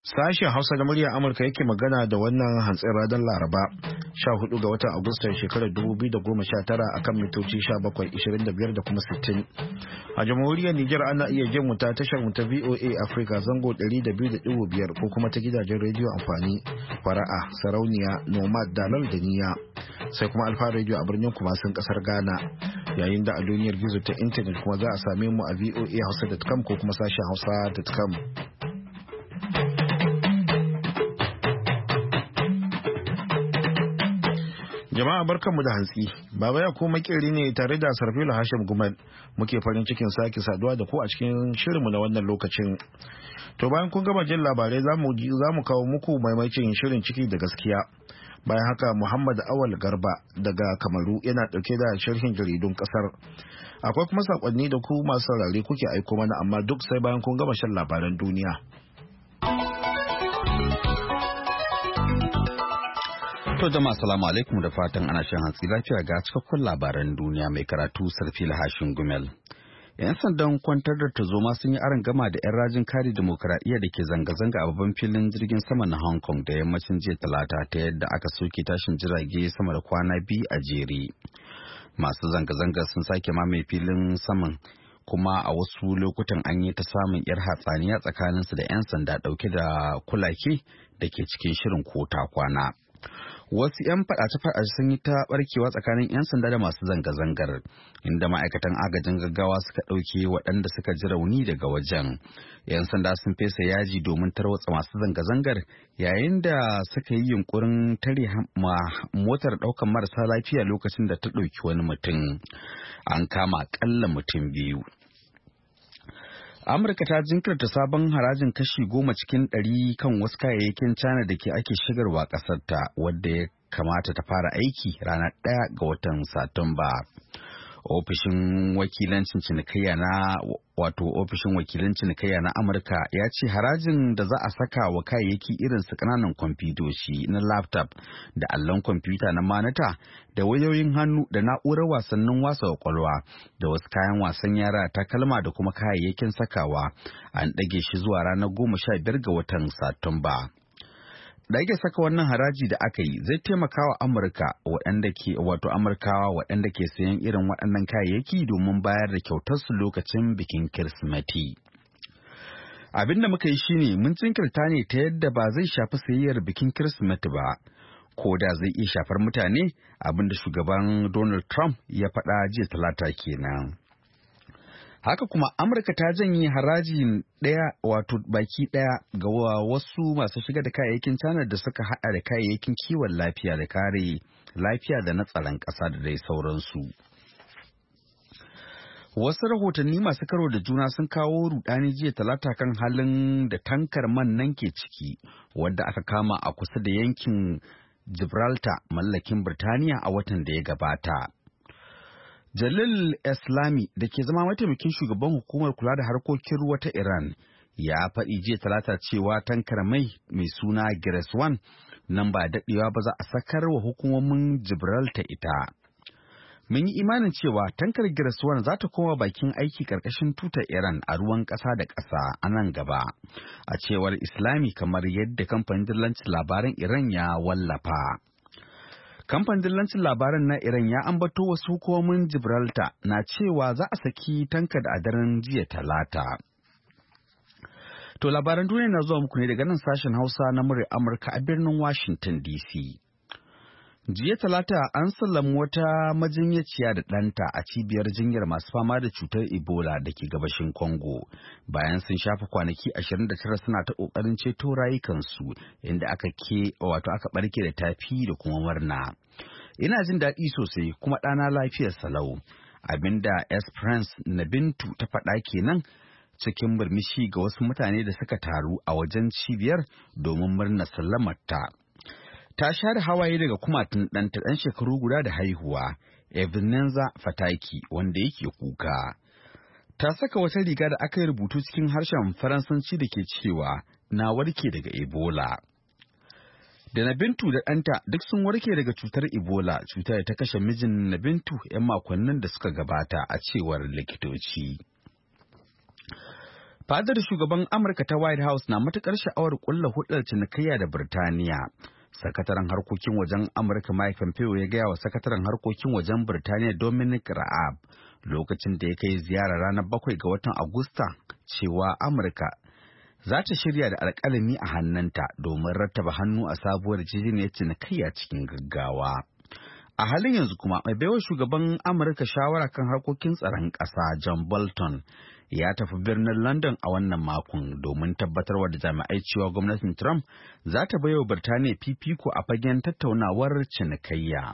Sashen Hausa na muryar Amurka yake magana da wannan hantsin ranar Laraba 14 ga watan Agustan shekarar 2019 akan mitoci 1725 da kuma 60. A jamhuriyar Nijar ana iya jin mu ta tashar mu ta VOA Africa zango 200.5 ko kuma ta gidajen rediyo amfani fara'a, sarauniya, nomad, dalal da niya. Sai kuma alfa rediyo a birnin Kumasin kasar Ghana. Yayin da a duniyar gizo ta intanet kuma za a same mu a voahausa.com ko kuma sashen hausa.com. Jama'a barkanmu da hantsi. Baba ya ko makeri ne tare da Sarfila Hashim Gumal muke farin cikin sake saduwa da ku a cikin shirinmu na wannan lokacin. To bayan kun gama jin labarai za mu kawo muku maimacin shirin ciki da gaskiya. Bayan haka Muhammad Awal Garba daga Kamaru yana dauke da sharhin jaridun kasar. Akwai kuma sakonni da ku masu saurare kuke aiko mana amma duk sai bayan kun gama shan labaran duniya. To jama'a salamu alaikum da fatan ana shan hantsi lafiya ga cikakkun labaran duniya mai karatu Sarfila Hashin Gumel. 'Yan sandan kwantar da tarzoma sun yi aron gama da 'yan rajin kare dimokuraɗiyya da ke zanga-zanga a babban filin jirgin sama na Hong Kong da yammacin jiya talata ta yadda aka soke tashin jirage sama da kwana biyu a jere. Masu zanga-zanga sun sake mamaye filin saman kuma a wasu lokutan an yi ta samun 'yar hatsaniya tsakaninsu da 'yan sanda ɗauke da kulake da ke cikin shirin kota kwana. Wasu 'yan faɗace-faɗace sun yi ta barkewa tsakanin 'yan sanda da masu zanga-zangar, inda ma'aikatan agajin gaggawa suka ɗauke waɗanda suka ji rauni daga wajen. 'Yan sanda sun fesa yaji domin tarwatsa masu zanga-zangar yayin da suka yi yunkurin tare motar ɗaukar marasa lafiya lokacin da ta ɗauki wani mutum. An kama ƙalla mutum biyu. Amurka ta jinkirta sabon harajin kashi 10 cikin 100 kan wasu kayayyakin China da ake shigarwa ƙasarta wadda ya kamata ta fara aiki ranar 1 ga watan Satumba. Ofishin wakilan cinikayya na Amurka ya ce harajin da za a saka wa kayayyaki irin su kananan kwamfutoci na laptop da allon kwamfuta na manata da wayoyin hannu da na'urar wasannin wasa kwakwalwa da wasu kayan wasan yara takalma da kuma kayayyakin sakawa an ɗage shi zuwa ranar 15 ga watan Satumba. Ɗage saka wannan haraji da aka yi zai taimaka wa Amurkawa waɗanda ke sayan irin waɗannan kayayyaki domin bayar da kyautarsu lokacin bikin Kirsimeti. Abin da muka yi shine mun jinkirta ne ta yadda ba zai shafi sayayyar bikin Kirsimeti ba, ko da zai iya shafar mutane, abin da shugaban Donald Trump ya faɗa jiya talata kenan. Haka kuma Amurka ta janye haraji baki ɗaya ga wasu masu shiga da kayayyakin China da suka haɗa da kayayyakin kiwon lafiya da kare lafiya da na tsaron ƙasa da dai sauransu. Wasu rahotanni masu karo da juna sun kawo rudani jiya talata kan halin da tankar man nan ke ciki wadda aka kama a kusa da yankin Gibraltar mallakin Birtaniya a watan da ya gabata. Jalil Islami da ke zama mataimakin shugaban hukumar kula da harkokin ruwa ta Iran ya faɗi jiya talata cewa tankar mai suna Grace 1 nan ba daɗewa ba za a sakar wa hukumomin Gibraltar ita. Mun yi imanin cewa tankar Grace 1 za ta koma bakin aiki ƙarƙashin tutar Iran a ruwan ƙasa da ƙasa a nan gaba, a cewar Islami kamar yadda kamfanin dillancin labaran Iran ya wallafa. Kamfanin dillancin labaran na Iran ya ambato wasu hukumomin Gibraltar na cewa za a saki tankar a daren jiya talata. To labaran duniya na zuwa muku ne daga nan sashen Hausa na muryar Amurka a birnin Washington DC. Jiya talata an sallami wata majinyaciya da ɗanta a cibiyar jinyar masu fama da cutar Ebola da ke gabashin Congo bayan sun shafa kwanaki 29 suna ta ƙoƙarin ceto rayukansu inda aka ɓarke da tafi da kuma murna. Ina jin daɗi sosai kuma ɗana lafiyar salau, abinda Esperance na Bintu ta faɗa kenan cikin murmushi ga wasu mutane da suka taru a wajen cibiyar domin murnar sallamarta. Ta share hawaye daga kumatun ɗanta ɗan shekaru guda da haihuwa, Ebenezer Fataki, wanda yake kuka. Ta saka wata riga da aka yi rubutu cikin harshen Faransanci da ke cewa, "Na warke daga Ebola." Da na Bintu da ɗanta duk sun warke daga cutar Ebola, cutar da ta kashe mijin na Bintu 'yan makonnin da suka gabata a cewar likitoci. Fadar shugaban Amurka ta White House na matukar sha'awar kulla hudar cinikayya da Birtaniya. Sakataren harkokin wajen Amurka Mike Pompeo ya gaya wa sakataren harkokin wajen Birtaniya Dominic Raab lokacin da ya kai ziyara ranar 7 ga watan Agusta cewa Amurka za ta shirya da alƙalami a hannunta domin rattaba hannu a sabuwar yarjejeniyar cinikayya cikin gaggawa. A halin yanzu kuma mai baiwa shugaban Amurka shawara kan harkokin tsaron ƙasa John Bolton ya tafi birnin London a wannan makon domin tabbatarwa da jami'ai cewa gwamnatin Trump za ta baiwa Birtaniya fifiko a fagen tattaunawar cinikayya.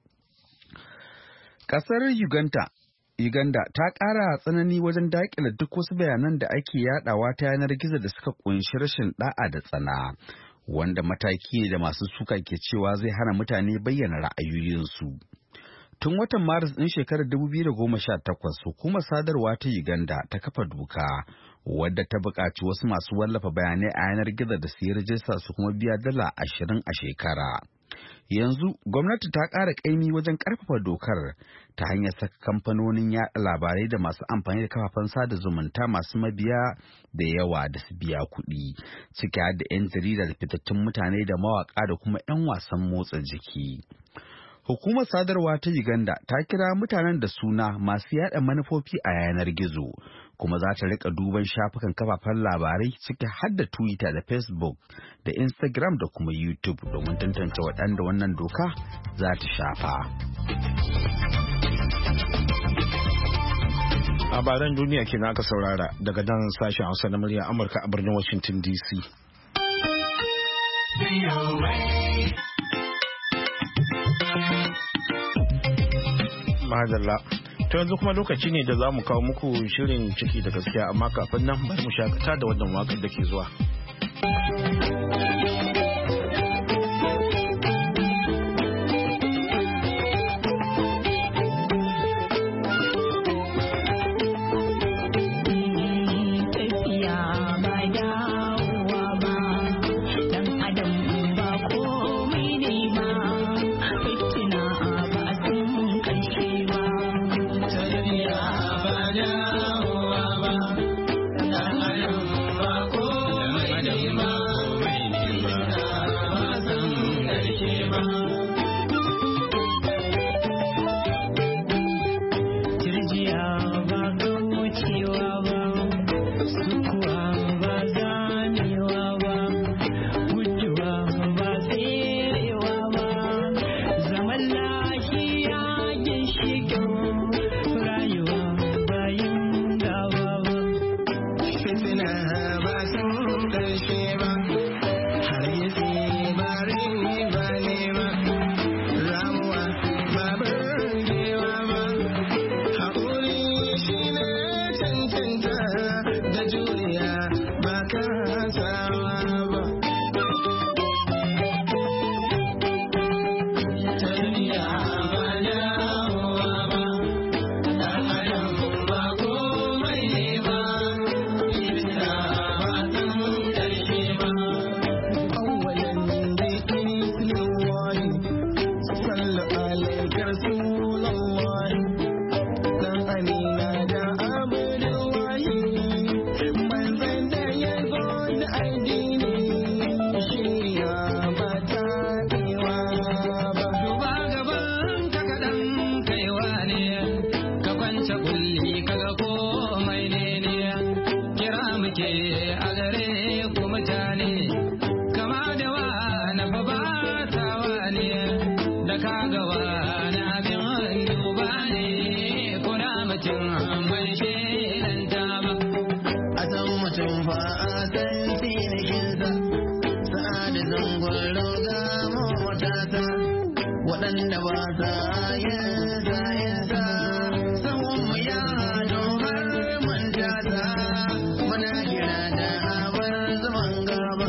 Ƙasar Uganda ta ƙara tsanani wajen daƙile duk wasu bayanan da ake yaɗawa ta yanar gizo da suka ƙunshi rashin ɗa'a da tsana, wanda mataki ne da masu suka ke cewa zai hana mutane bayyana ra'ayoyinsu. Tun watan Maris ɗin shekarar 2018, hukumar sadarwa ta Uganda ta kafa doka wadda ta buƙaci wasu masu wallafa bayanai a yanar gizo da su yi rajista su kuma biya $20 a shekara. Yanzu gwamnati ta ƙara ƙaimi wajen ƙarfafa dokar ta hanyar saka kamfanonin yaɗa labarai da masu amfani da kafafen sada zumunta masu mabiya da yawa da su biya kuɗi, ciki har da 'yan jarida da fitattun mutane da mawaƙa da kuma 'yan wasan motsa jiki. Hukumar sadarwa ta Uganda ta kira mutanen da suna masu yaɗa manufofi a yanar gizo, kuma za ta rika duban shafukan kafafen labarai ciki har da Twitter da Facebook da Instagram da kuma YouTube domin tantance waɗanda wannan doka za ta shafa. Labaran duniya kenan aka saurara daga nan sashen Hausa na murya Amurka a birnin Washington DC. Madalla. To yanzu kuma lokaci ne da za mu kawo muku shirin ciki da gaskiya, amma kafin nan bari mu shakata da wannan wakar da ke zuwa. waɗanda ba sa yin sa sahun mu ya domar manta ta muna kira da abar zaman gaba.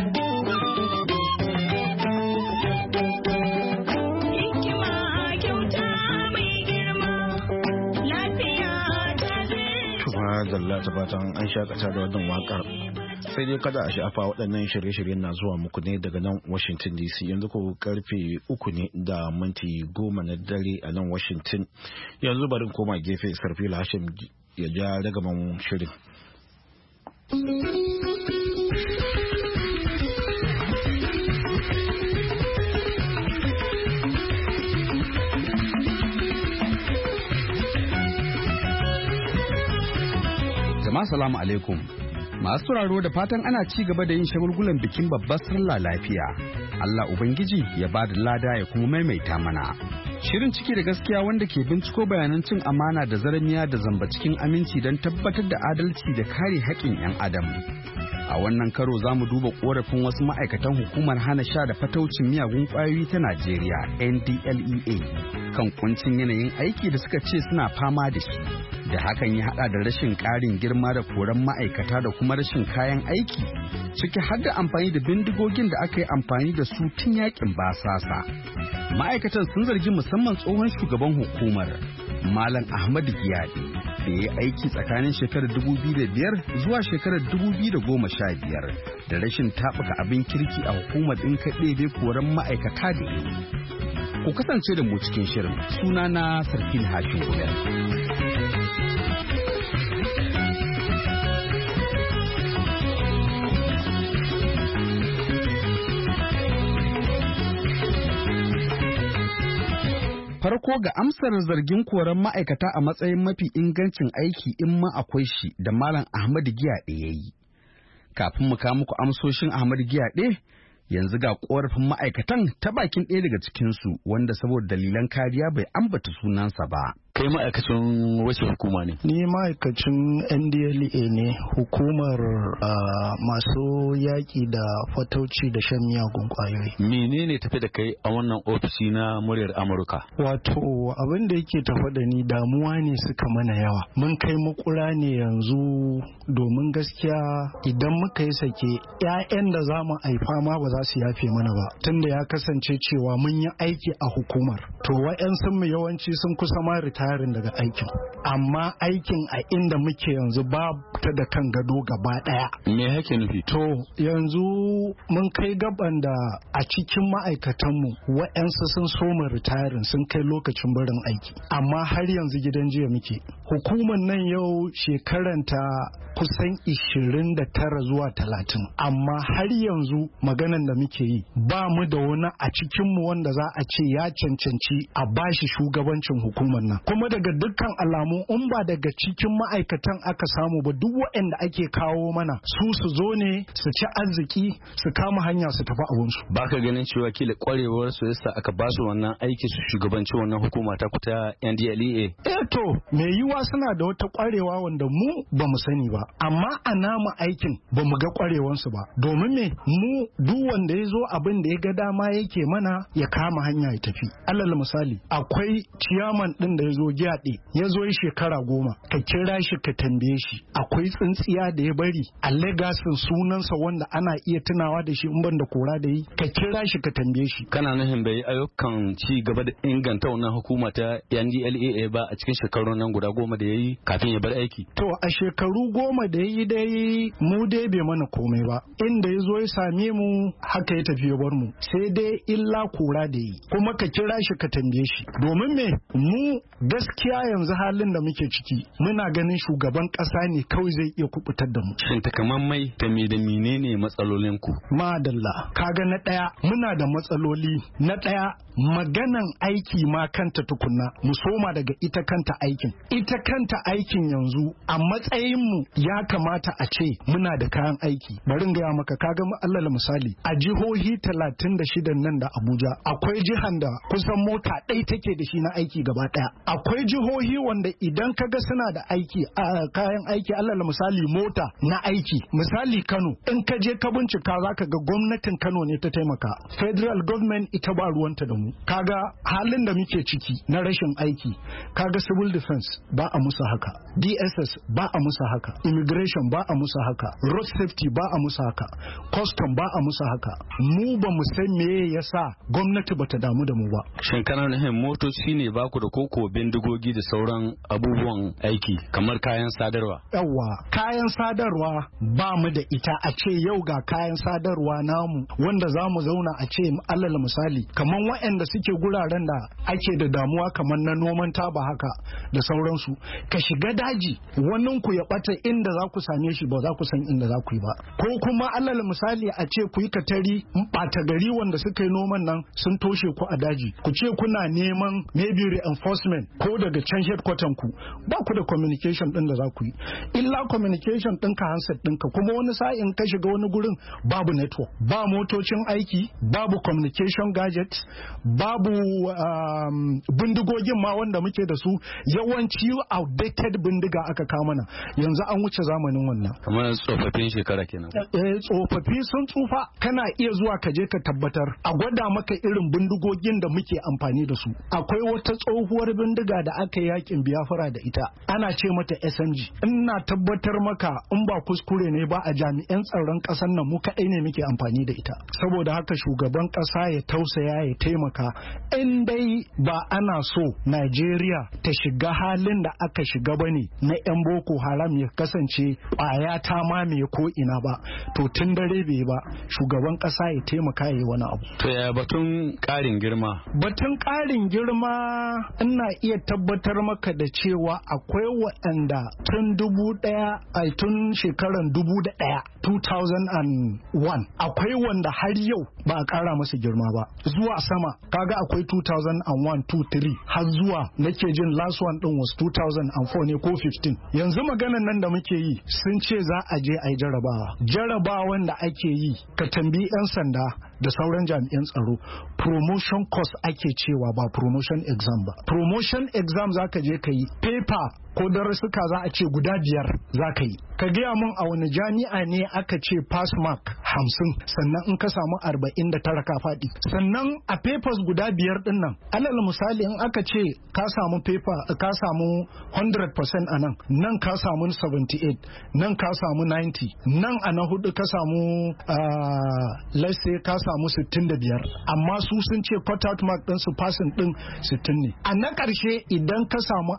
Hikima kyauta mai girma lafiya ta zai. Tuma zalla ta fatan an shakata da wannan waƙar. Sai dai kada a sha'afa waɗannan shirye-shiryen na zuwa muku ne daga nan Washington DC. Yanzu ko karfe 3:10 na dare a nan Washington. Yanzu bari koma gefe Sarfila Hashim ya ja ragaman shirin. Jama'a salamu alaikum. Masu sauraro da fatan ana ci gaba da yin shagulgulan bikin babbar sallah lafiya. Allah Ubangiji ya ba da lada ya kuma maimaita mana. Shirin ciki da gaskiya wanda ke binciko bayanan cin amana da zarmiya da zamba cikin aminci don tabbatar da adalci da kare haƙƙin 'yan adam. A wannan karo za mu duba ƙorafin wasu ma'aikatan hukumar hana sha da fataucin miyagun ƙwayoyi ta Najeriya NDLEA kan kuncin yanayin aiki da suka ce suna fama da shi. Da hakan ya hada da rashin ƙarin girma da koran ma'aikata da kuma rashin kayan aiki, ciki har da amfani da bindigogin da aka yi amfani da su tun yakin basasa. Ma'aikatan sun zargi musamman tsohon shugaban hukumar Malam Ahmadu Giyade da ya aiki tsakanin shekarar 2005 zuwa shekarar 2015 da rashin taɓuka abin kirki a hukumar ɗin kaɗe koran ma'aikata da yi. Ku kasance da mu cikin shirin, sunana Sarfil Hashin Gudel. Farko ga amsar zargin koran ma'aikata a matsayin mafi ingancin aiki in ma akwai shi da Malam Ahmadu Giyade ya yi. Kafin mu kawo muku amsoshin Ahmadu Giyade, yanzu ga korafin ma'aikatan ta bakin ɗaya daga cikinsu wanda saboda dalilan kariya bai ambata sunansa ba. Kai ma'aikacin wace hukuma ne? Ni ma'aikacin NDLEA ne, hukumar masu yaƙi da fatauci da shan miyagun ƙwayoyi. Menene tafi da kai a wannan ofishi na muryar Amurka? Wato abin da yake tafi da ni damuwa ne suka mana yawa. Mun kai makura ne yanzu domin gaskiya idan muka yi sake 'ya'yan da za mu haifa ma ba za su yafe mana ba. Tunda ya kasance cewa mun yi aiki a hukumar. To wa'yansu mu yawanci sun kusa ma tarin daga aikin, amma aikin a inda muke yanzu ba ta da kan gado gaba daya. Me yake nufi? To yanzu mun kai gaban da a cikin ma'aikatanmu wa'yansu sun soma ritarin sun kai lokacin barin aiki, amma har yanzu gidan jiya muke. Hukumar nan yau shekaranta kusan 29 zuwa 30, amma har yanzu maganan da muke yi ba mu da wani a cikinmu wanda za a ce ya cancanci a bashi shugabancin hukumar nan. Kuma daga dukkan alamu in ba daga cikin ma'aikatan aka samu ba, duk waɗanda ake kawo mana su zo ne su ci arziki su kama hanya su tafi abinsu. Ba ka ganin cewa kila kwarewar su yasa aka ba su wannan aiki su shugabanci wannan hukuma ta kuta NDLEA? To me yiwa suna da wata kwarewa wanda mu ba mu sani ba, amma a namu aikin ba mu ga kwarewansu ba. Domin me mu duk wanda ya zo abin da ya ga dama yake mana ya kama hanya ya tafi. Alal misali akwai ciyaman din da ya zo Giyade ya zo yi shekara 10, ka kira shi ka tambaye shi akwai tsintsiya da ya bari a legasin sunansa wanda ana iya tunawa da shi in ban da kora da yi, ka kira shi ka tambaye shi. Kana nufin bai ayyukan ci gaba da inganta wannan hukuma ta NDLEA ba a cikin shekarun nan guda 10 da ya yi kafin ya bar aiki? To a shekaru 10 da ya yi dai mu dai bai mana komai ba, inda ya zo ya same mu haka ya tafi ya bar mu, sai dai illa kora da yi. Kuma ka kira shi ka tambaye shi, domin me mu gaskiya yanzu halin da muke ciki muna ganin shugaban kasa ne kawai zai iya kubutar da mu. Shin takamammai da me da menene matsalolin ku? Madalla, kaga na daya muna da matsaloli. Na daya maganan aiki ma kanta tukunna, mu soma daga ita kanta aikin. Ita kanta aikin yanzu a matsayin mu ya kamata a ce muna da kayan aiki. Bari in gaya maka, kaga alal misali a jihohi 36 nan da Abuja akwai jihan da kusan mota ɗaya take da shi na aiki gaba ɗaya. Akwai jihohi wanda idan kaga suna da aiki a kayan aiki, alal misali mota na aiki, misali Kano, in ka je ka bincika zaka ga gwamnatin Kano ne ta taimaka, federal government ita ba ruwanta da mu. Kaga halin da muke ciki na rashin aiki, kaga civil defense ba a musu haka, DSS ba a musu haka, immigration ba a musu haka, road safety ba a musu haka, custom ba a musu haka. Mu ba mu san me yasa gwamnati bata damu da mu ba. Shin kana nufin motoci ne ba ku da koko bindigogi da sauran abubuwan aiki kamar kayan sadarwa? Yawwa, kayan sadarwa ba mu da ita a ce yau ga kayan sadarwa namu wanda za mu zauna a ce alal misali kamar waɗanda suke guraren da ake da damuwa kamar na noman taba haka da sauransu ka shiga daji wannan ku ya bata inda za ku same shi ba za ku san inda za ku yi ba ko kuma alal misali a ce ku yi katari ɓata gari wanda suka yi noman nan sun toshe ku a daji ku ce kuna neman maybe reinforcement ko daga can headquarter ku ba ku da communication din da za ku yi illa communication ɗinka handset ɗinka kuma wani sa'in ka shiga wani gurin babu network ba motocin aiki babu communication gadget babu bindigogin ma wanda muke da su yawanci outdated bindiga aka kawo mana yanzu an wuce zamanin wannan kamar tsofaffin shekara kenan tsofaffi sun tsufa kana iya zuwa ka je ka tabbatar a gwada maka irin bindigogin da muke amfani da su akwai wata tsohuwar bindiga da aka yakin Biafra da ita ana ce mata SMG ina tabbatar maka in ba kuskure ne ba a jami'an tsaron ƙasar nan mu kaɗai ne muke amfani da ita saboda haka shugaban ƙasa ya tausaya ya taimaka in dai ba ana so Najeriya ta shiga halin da aka shiga bane na 'yan Boko Haram ya kasance ƙwaya ta mamaye ko ina ba to tun dare bai ba shugaban ƙasa ya taimaka ya yi wani abu. To ya batun ƙarin girma? Batun ƙarin girma ina iya tabbatar maka da cewa akwai waɗanda tun shekaran 2001 akwai wanda har yau ba a ƙara masa girma ba zuwa sama kaga akwai 2001 2 3 har zuwa nake jin last one din was 2004 ne ko 15 yanzu maganan nan da muke yi sun ce za a je a yi jarabawan da ake yi ka tambayi 'yan sanda da sauran jami'an tsaro promotion course ake cewa ba promotion exam ba promotion exam zaka je ka yi paper ko darasuka za a ce guda 5 za ka yi ka gaya mun a wani jami'a ne aka ce pass mark 50 sannan in ka samu 49 ka faɗi sannan a papers guda 5 din nan alal misali in aka ce ka samu paper ka samu 100% a nan ka samu 78 nan ka samu 90 nan a na hudu ka samu let's say ka samu 65 amma su sun ce cut out mark din su passing din 60 ne a na ƙarshe idan ka samu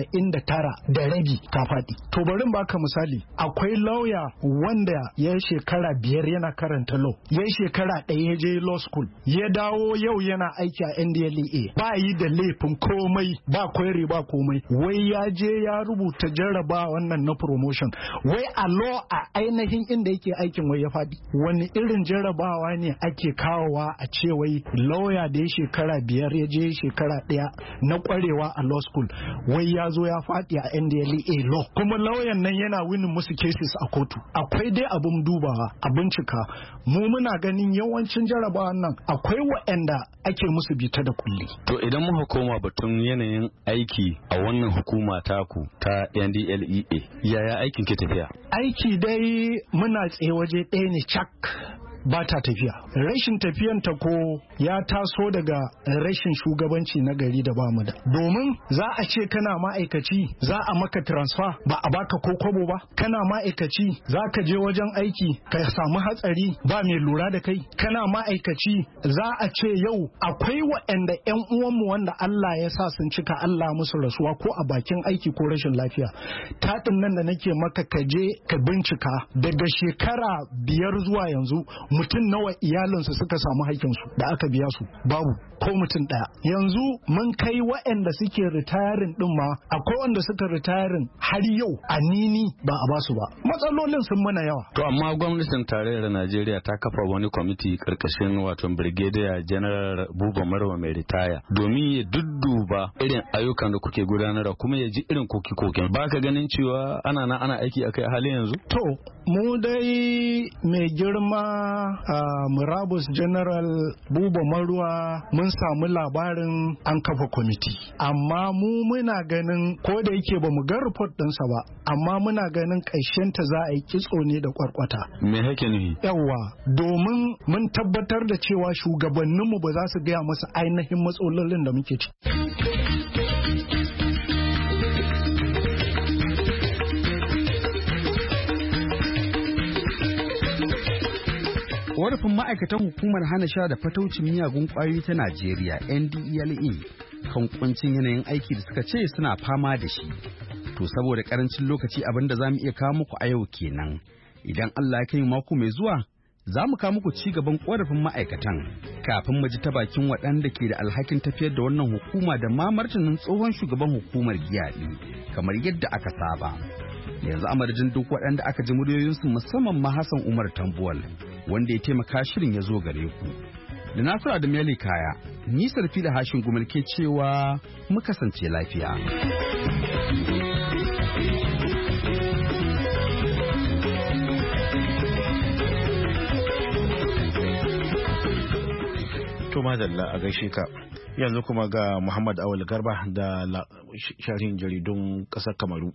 49 da rabi ka faɗi to bari baka misali akwai lauya wanda ya shekara 5 yana karanta law ya shekara 1 ya je law school ya dawo yau yana aiki a NDLEA ba yi da laifin komai ba query ba komai wai ya je ya rubuta jarraba wannan na promotion wai a law a ainihin inda yake aikin wai ya faɗi wani irin jarrabawa ne ake kawowa a ce wai lauya da ya shekara 5 ya je shekara 1 na kwarewa a law school wai ya zo ya faɗi a NDLEA law kuma lauyan nan yana winning musu cases a kotu akwai dai abin dubawa a bincika mu muna ganin yawancin jarabawan nan akwai waɗanda ake musu bita da kulli. To idan muka koma batun yanayin aiki a wannan hukuma taku ta NDLEA yaya aikin ke tafiya? Aiki dai muna tsaye waje ɗaya ne cak ba ta tafiya. Rashin tafiyan ta ko ya taso daga rashin shugabanci na gari da bamu da. Domin za a ce kana ma'aikaci za a maka transfer ba a baka ko kwabo ba. Kana ma'aikaci za ka je wajen aiki ka samu hatsari ba mai lura da kai. Kana ma'aikaci za a ce yau akwai waɗanda 'yan uwanmu wanda Allah ya sa sun cika Allah musu rasuwa ko a bakin aiki ko rashin lafiya. Taɗin nan da nake maka ka je ka bincika daga shekara 5 zuwa yanzu mutum nawa iyalinsu suka samu haƙƙinsu da aka biya su babu ko mutum ɗaya yanzu mun kai waɗanda suke ritayarin ɗin ma akwai wanda suka ritayarin har yau a nini ba a basu ba matsalolin sun mana yawa. To amma gwamnatin tarayyar Najeriya ta kafa wani kwamiti karkashin wato Brigadier General Buba Marwa mai ritaya domin ya dudduba irin ayyukan da kuke gudanarwa kuma ya ji irin koke-koken ba ka ganin cewa ana aiki akai a halin yanzu? To mu dai mai girma murabus General Buba Marwa mun samu labarin an kafa kwamiti amma mu muna ganin ko da yake ba mu ga report ɗinsa ba amma muna ganin ta za a yi kitso ne da kwarkwata. Me hake ne? Yawwa domin mun tabbatar da cewa shugabanninmu ba za su gaya masa ainihin matsalolin da muke ciki. Ƙorafin ma'aikatan hukumar hana sha da fataucin miyagun ƙwayoyi ta Najeriya NDLEA kan kuncin yanayin aiki da suka ce suna fama da shi. To saboda karancin lokaci abin da za mu iya kawo muku a yau kenan. Idan Allah ya kai mako mai zuwa, za mu kawo muku ci gaban ƙorafin ma'aikatan kafin mu ji ta bakin waɗanda ke da alhakin tafiyar da wannan hukuma da ma martanin tsohon shugaban hukumar giyaɗi kamar yadda aka saba. Yanzu a madadin duk waɗanda aka ji muryoyinsu musamman ma Hassan Umar Tambuwal wanda ya taimaka shirin ya zo gare ku. Da Nasiru da Meli Kaya, ni Sarfila Hashin Gumal ke cewa mu kasance lafiya. To madalla a gaishe ka. Yanzu kuma ga Muhammad Awal Garba da sharhin jaridun ƙasar Kamaru.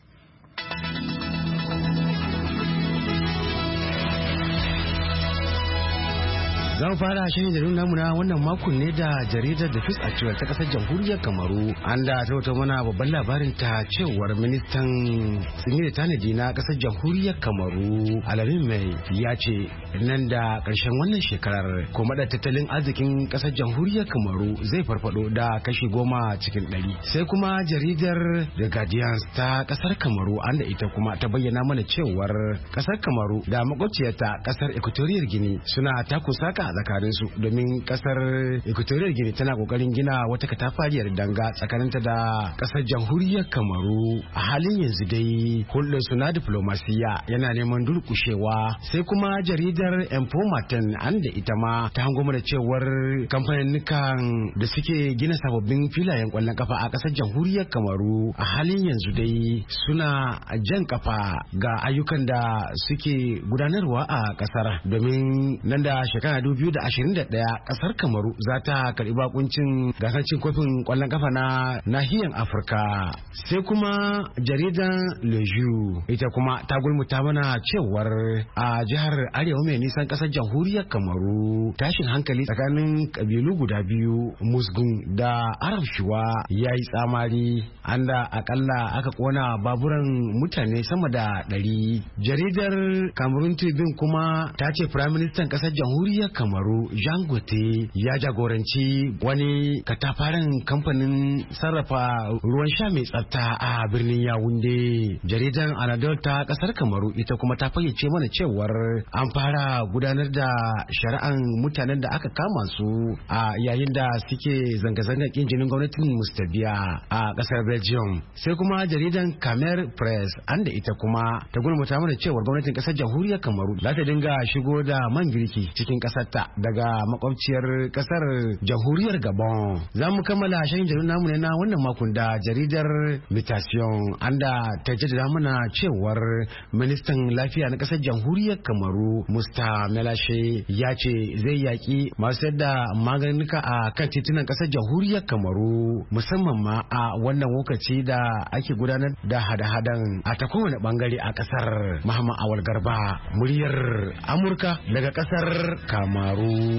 Za mu fara shirin jaridun namu na wannan makon ne da jaridar da Fis Actual ta kasar jamhuriyar Kamaru. An da ta mana babban labarin ta cewar ministan tsimi da tanadi na kasar jamhuriyar Kamaru Alamin Mai ya ce nan da ƙarshen wannan shekarar kuma da tattalin arzikin kasar jamhuriyar Kamaru zai farfado da kashi 10 cikin 100. Sai kuma jaridar The Guardian ta kasar Kamaru an da ita kuma ta bayyana mana cewar kasar Kamaru da makwabciyarta kasar Equatorial Guinea suna takusaka a tsakaninsu domin kasar Equatorial Guinea tana kokarin gina wata katafariyar danga tsakaninta da kasar jamhuriyar Kamaru. A halin yanzu dai hulɗar su na diplomasiya yana neman durkushewa. Sai kuma jaridar Information an da ita ma ta hango mana cewar kamfanin da suke gina sababbin filayen kwallon kafa a kasar jamhuriyar Kamaru a halin yanzu dai suna jan kafa ga ayyukan da suke gudanarwa a kasar domin nan da shekara 2021 kasar Kamaru za ta karbi bakuncin gasar cin kofin kwallon kafa na nahiyar Afirka. Sai kuma jaridan Leju ita kuma ta gulmuta mana cewar a jihar Arewa mai nisan kasar jamhuriyar Kamaru tashin hankali tsakanin kabilu guda biyu Musgun da Arab Shuwa ya yi tsamari anda akalla aka kona baburan mutane sama da 100. Jaridar Cameroon Tribune kuma ta ce Firaministan kasar jamhuriyar Kamaru Jean Gote ya jagoranci wani katafaren kamfanin sarrafa ruwan sha mai tsafta a birnin Yaounde. Jaridar Anadolu ta kasar Kamaru ita kuma ta fayyace mana cewar an fara gudanar da shari'an mutanen da aka kama su a yayin da suke zanga-zangar kin jinin gwamnatin Mustabiya a kasar Belgium. Sai kuma jaridan Khmer Press an da ita kuma ta gulmuta mana cewar gwamnatin kasar jamhuriyar Kamaru za ta dinga shigo da man girki cikin kasar ta daga makwabciyar kasar jamhuriyar Gabon. Za mu kammala shirin jaridar namu ne na wannan makon da jaridar Mutation an da ta jaddada mana cewar ministan lafiya na kasar jamhuriyar Kamaru Musta Melashe ya ce zai yaki masu yadda maganika a kan titunan kasar jamhuriyar Kamaru musamman ma a wannan lokaci da ake gudanar da hada-hadan a ta kowane bangare a kasar. Muhammad Awal Garba, muryar Amurka daga kasar Kamaru.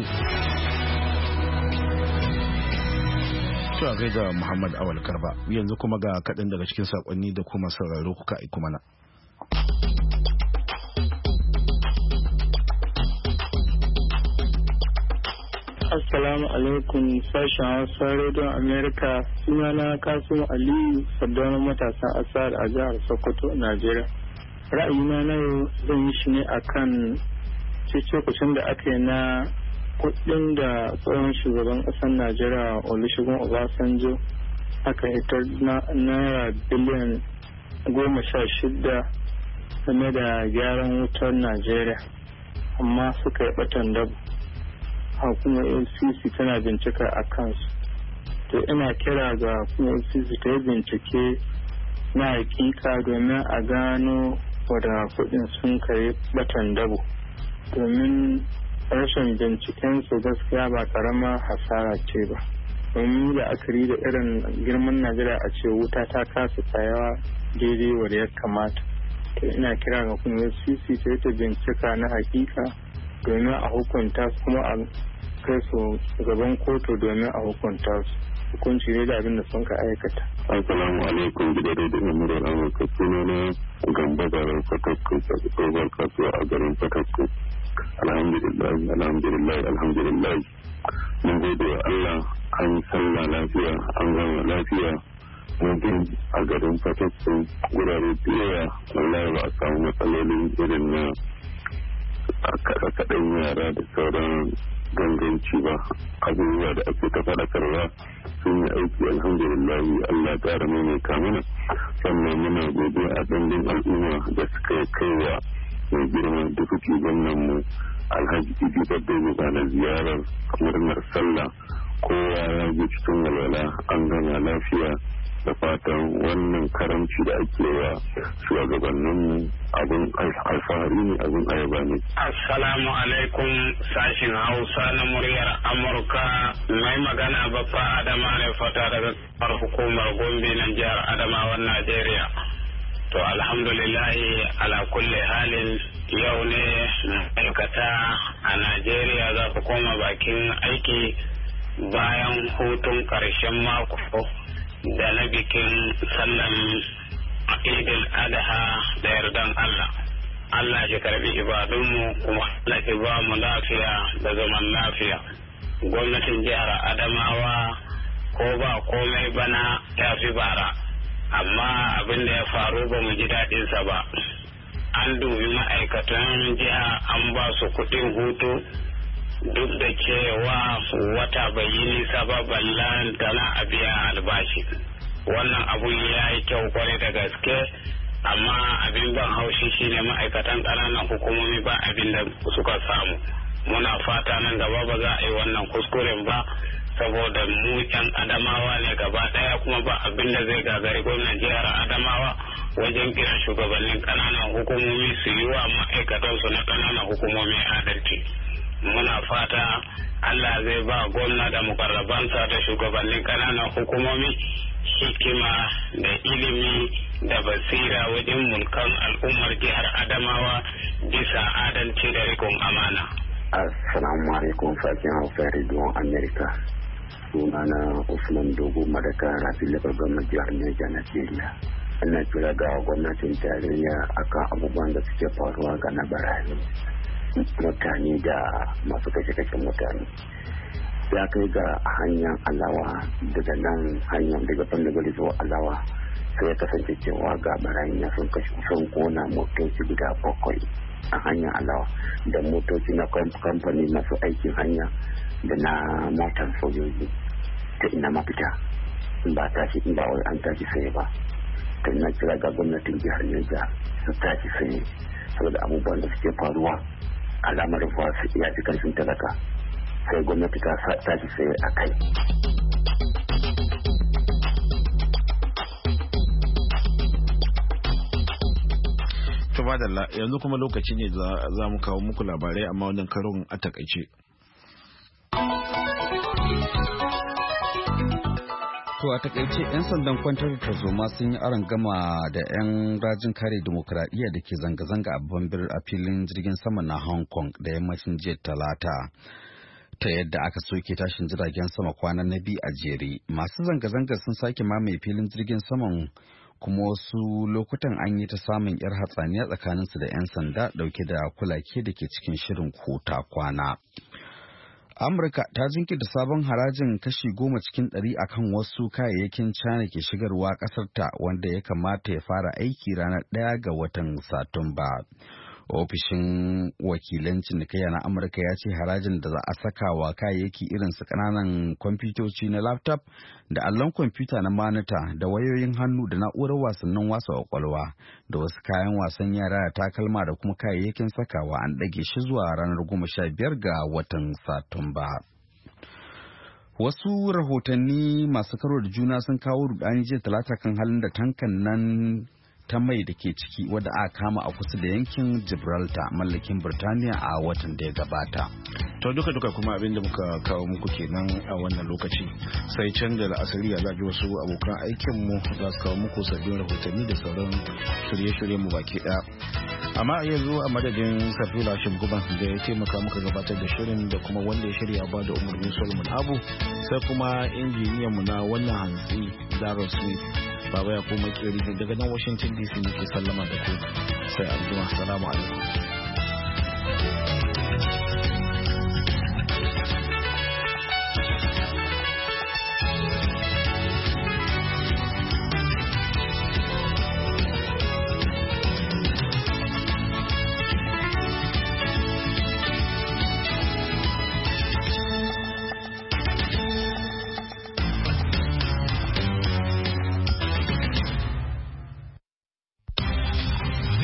Cewa gaida Muhammad Awal Garba, yanzu kuma ga kaɗan daga cikin saƙonni da kuma sauraro kuka aiko mana. Assalamu alaikum sashen Hausa Radio America, sunana Kasim Aliyu Sardauna matasan Asar a jihar Sokoto, Najeriya. Ra'ayina na yau zan yi shi ne akan cece-kucin da aka yi na kudin da tsohon shugaban ƙasar Najeriya Olusegun Obasanjo aka hitar na naira biliyan 16 game da gyaran wutar Najeriya, amma suka yi batan dabu. Hukumar FCC tana bincika a kansu. To ina kira ga hukumar FCC ta yi bincike na hakika domin a gano wadda kudin sun kai batan dabo, domin rashin binciken su gaskiya ba karamar hasara ce ba. Domin da akari da irin girman Najeriya a ce wuta ta kasa tsayawa daidai wadda ya kamata. To ina kira ga hukumar FCC ta yi ta bincika na hakika domin a hukunta su, kuma a kai su gaban kotu domin a hukunta su. Hukunci ne da abin da sun ka aikata. Assalamu alaikum gidan da murar Amurka, suna na Gamba da Fatakku a tsohuwar kasuwa a garin Fatakku. Alhamdulillah. Mun gode wa Allah, an sallah lafiya, an gama lafiya, mutum a garin fatakku gurare da wallahi ba a samu matsalolin irin na kaɗan yara da sauran ganganci ba. Abubuwa da ake ta faɗakarwa sun yi aiki alhamdulillahi. Allah ƙara mai kamuna, sannan muna godiya a ɗanɗin al'umma da suka kaiwa mai girma da kuke gwamnan mu Alhaji Idi Babbe ba na ziyarar murnar sallah. Kowa ya ji cikin walwala, an gama lafiya, da fatan wannan karamci da ake wa shugabanninmu abin alfahari ne, abin ayaba ne. Assalamu alaikum sashin Hausa na muryar Amurka, mai magana Baffa Adama ne fata daga hukumar Gombe na jihar Adamawan Najeriya. To alhamdulillahi ala kulli halin yau ne ma'aikata a Najeriya za su koma bakin aiki bayan hutun ƙarshen mako da na bikin sallan idil adha da yardan Allah. Allah shi karbi ibadunmu kuma Allah shi ba mu lafiya da zaman lafiya. Gwamnatin jihar Adamawa ko ba komai bana ya fi bara, amma abin da ya faru ba mu ji daɗinsa ba. An dubi ma'aikatan jiha an ba su kuɗin hutu duk da cewa wata bai yi nisa ba ballan tana a biya albashi. Wannan abu ya yi kyau kwarai da gaske, amma abin ban haushi shine ma'aikatan ƙananan hukumomi ba abin da suka samu. Muna fata nan gaba ba za a yi wannan kuskuren ba, saboda mu yan Adamawa ne gaba ɗaya, kuma ba abin da zai gagari gwamnan jihar Adamawa wajen kiran shugabannin ƙananan hukumomi su yi wa ma'aikatansu na ƙananan hukumomi adalci. Muna fata Allah zai ba gwamna da mukarrabansa da shugabannin ƙananan hukumomi hikima da ilimi da basira wajen mulkan al'ummar jihar Adamawa bisa adalci da rikon amana. Assalamu alaikum sashen Hausa rediyon Amerika. Sunana Usman Dogo Madaka, Rafi Labar gwamnan jihar Niger, Najeriya. Ina kira ga gwamnatin tarayya akan abubuwan da suke faruwa ga na barayi mutane da masu kashe-kashen mutane. Ya kai ga hanyar Alawa, daga nan hanyar daga Fandagari zuwa Alawa, sai ya kasance cewa ga barayin ya sun kona motoci guda 7 a hanyar Alawa, da motoci na kamfani masu aikin hanya da na motar sojoji. Ta ina mafita in ba tashi, in ba wai an tashi sai ba. Ta ina kira ga gwamnatin jihar Niger su tashi sai, saboda abubuwan da suke faruwa alamar su ya fi karfin talaka, sai gwamnati ta tashi sai a kai. Tubadalla, yanzu kuma lokaci ne za mu kawo muku labarai, amma wannan karon a takaice. To a takaice 'yan sandan kwantar da tarzoma sun yi aron gama da 'yan rajin kare dimokuraɗiyya da ke zanga-zanga a babban a filin jirgin sama na Hong Kong da yammacin jiya Talata. Ta yadda aka soke tashin jiragen sama kwana na biyu a jere. Masu zanga-zangar sun sake mamaye filin jirgin saman, kuma wasu lokutan an yi ta samun 'yar hatsaniya tsakaninsu da 'yan sanda dauke da kulake da ke cikin shirin kota kwana. Amurka ta jinkirta sabon harajin kashi 10 cikin 100 akan wasu kayayyakin China ke shigarwa ƙasarta, wanda ya kamata ya fara aiki ranar 1 ga watan Satumba. Ofishin wakilan cinikayya na Amurka ya ce harajin da za a saka wa kayayyaki irin su ƙananan kwamfutoci na laptop da allon kwamfuta na manita da wayoyin hannu da na'urar wasannin wasa kwakwalwa da wasu kayan wasan yara da takalma da kuma kayayyakin sakawa an ɗage shi zuwa ranar 15 ga watan Satumba. Wasu rahotanni masu karo da juna sun kawo rudani jiya Talata kan halin da tankan nan ta mai da ke ciki wadda aka kama a kusa da yankin Gibraltar mallakin Birtaniya a watan da ya gabata. To duka kuma abin da muka kawo muku kenan a wannan lokaci, sai can da la'asari ya zaɓi wasu abokan aikinmu za su kawo muku sabbin rahotanni da sauran shirye-shiryen mu baki ɗaya. Amma yanzu a madadin Safila Shimguban da ya taimaka muka gabatar da shirin da kuma wanda ya shirya ba da umarnin Solomon Abu, sai kuma injiniyan mu na wannan hantsi Darrell Smith. Baba ya kuma kiri daga nan Washington DC muke sallama da ku, sai an jima. Assalamu alaikum.